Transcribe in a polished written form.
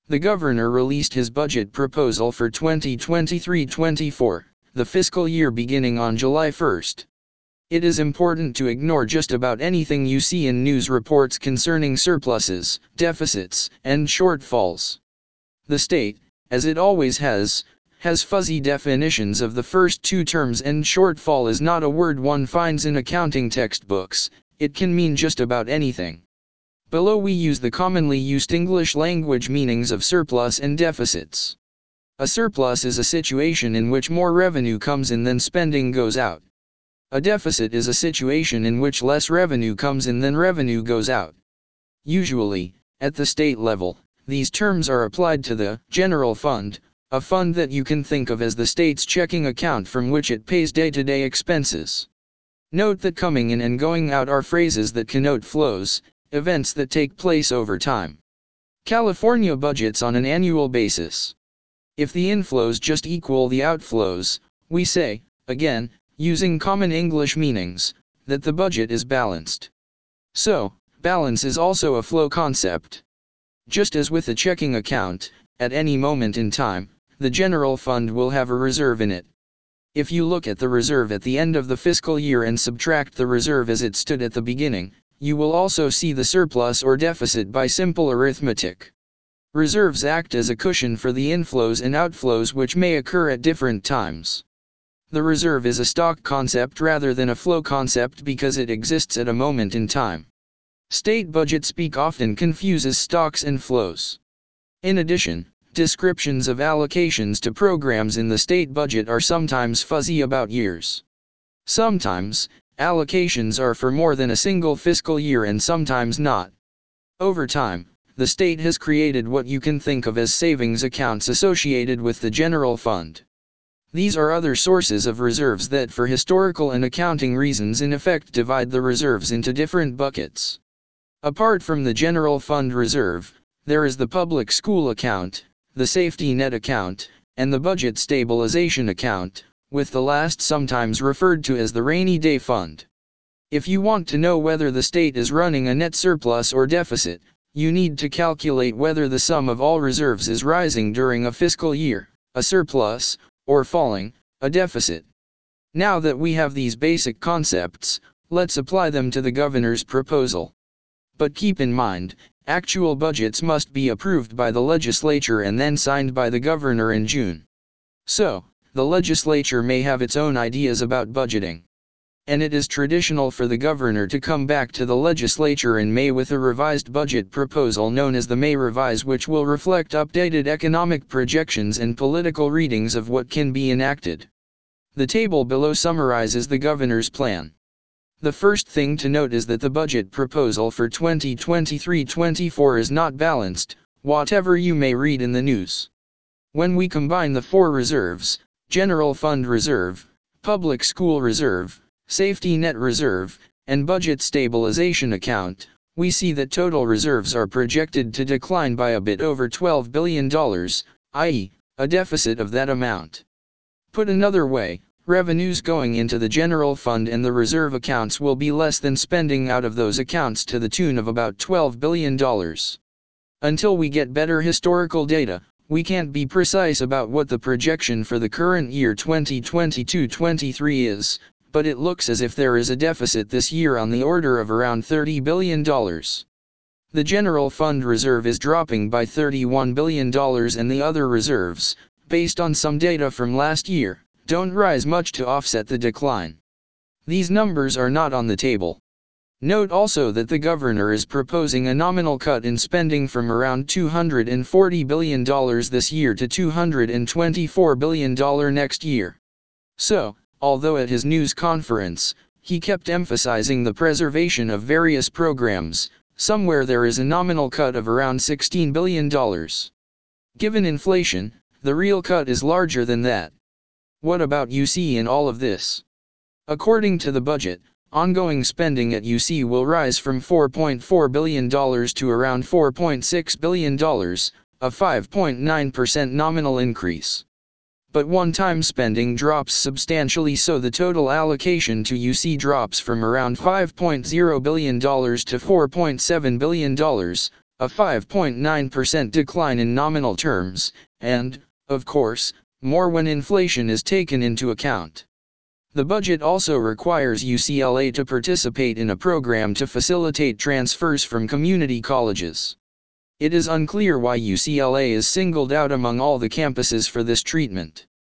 The governor released his budget proposal for 2023-24, the fiscal year beginning on July 1st. It is important to ignore just about anything you see in news reports concerning surpluses, deficits, and shortfalls. The state, as it always has fuzzy definitions of the first two terms, and shortfall is not a word one finds in accounting textbooks. It can mean just about anything. Below we use the commonly used English language meanings of surplus and deficits. A surplus is a situation in which more revenue comes in than spending goes out. A deficit is a situation in which less revenue comes in than revenue goes out. Usually, at the state level, these terms are applied to the general fund, a fund that you can think of as the state's checking account from which it pays day-to-day expenses. Note that coming in and going out are phrases that connote flows, events that take place over time. California budgets on an annual basis. If the inflows just equal the outflows, we say, again, using common English meanings, that the budget is balanced. So, balance is also a flow concept. Just as with a checking account, at any moment in time, the general fund will have a reserve in it. If you look at the reserve at the end of the fiscal year and subtract the reserve as it stood at the beginning, you will also see the surplus or deficit by simple arithmetic. Reserves act as a cushion for the inflows and outflows which may occur at different times. The reserve is a stock concept rather than a flow concept because it exists at a moment in time. State budget speak often confuses stocks and flows. In addition, descriptions of allocations to programs in the state budget are sometimes fuzzy about years. Sometimes, allocations are for more than a single fiscal year and sometimes not. Over time, the state has created what you can think of as savings accounts associated with the general fund. These are other sources of reserves that for historical and accounting reasons in effect divide the reserves into different buckets. Apart from the general fund reserve, there is the public school account, the safety net account, and the budget stabilization account, with the last sometimes referred to as the rainy day fund. If you want to know whether the state is running a net surplus or deficit, you need to calculate whether the sum of all reserves is rising during a fiscal year, a surplus, or falling, a deficit. Now that we have these basic concepts, let's apply them to the governor's proposal. But keep in mind, actual budgets must be approved by the legislature and then signed by the governor in June. So, the legislature may have its own ideas about budgeting. And it is traditional for the governor to come back to the legislature in May with a revised budget proposal known as the May Revise, which will reflect updated economic projections and political readings of what can be enacted. The table below summarizes the governor's plan. The first thing to note is that the budget proposal for 2023-24 is not balanced, whatever you may read in the news. When we combine the four reserves, General Fund Reserve, Public School Reserve, Safety Net Reserve, and Budget Stabilization Account, we see that total reserves are projected to decline by a bit over $12 billion, i.e., a deficit of that amount. Put another way, revenues going into the general fund and the reserve accounts will be less than spending out of those accounts to the tune of about $12 billion. Until we get better historical data, we can't be precise about what the projection for the current year 2022-23 is, but it looks as if there is a deficit this year on the order of around $30 billion. The general fund reserve is dropping by $31 billion and the other reserves, based on some data from last year, don't rise much to offset the decline. These numbers are not on the table. Note also that the governor is proposing a nominal cut in spending from around $240 billion this year to $224 billion next year. So, although at his news conference, he kept emphasizing the preservation of various programs, somewhere there is a nominal cut of around $16 billion. Given inflation, the real cut is larger than that. What about UC in all of this? According to the budget, ongoing spending at UC will rise from $4.4 billion to around $4.6 billion, a 5.9% nominal increase. But one-time spending drops substantially, so the total allocation to UC drops from around $5.0 billion to $4.7 billion, a 5.9% decline in nominal terms, and, of course, more when inflation is taken into account. The budget also requires UCLA to participate in a program to facilitate transfers from community colleges. It is unclear why UCLA is singled out among all the campuses for this treatment.